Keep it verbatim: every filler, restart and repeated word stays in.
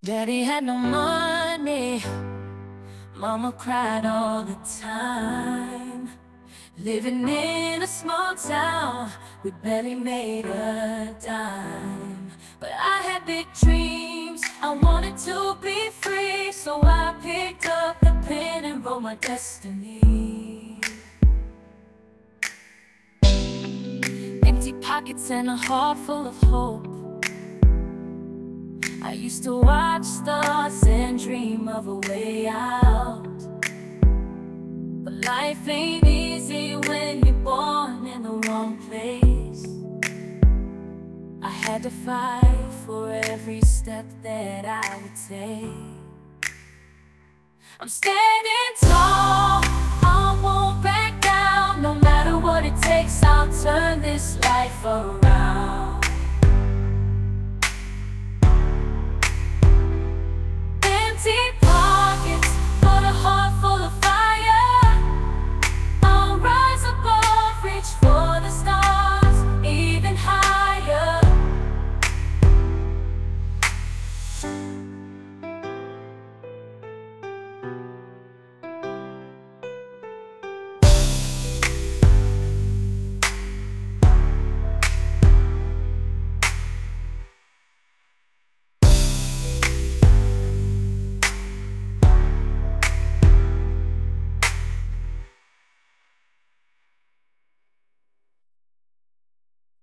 Daddy had no money, Mama cried all the time. Living in a small town, we barely made a dime. But I had big dreams, I wanted to be free. So I picked up the pen and wrote my destiny. Empty pockets and a heart full of hope. I used to watch stars and dream of a way out. But life ain't easy when you're born in the wrong place. I had to fight for every step that I would take. I'm standing tall, I won't back down. No matter what it takes, I'll turn this life around.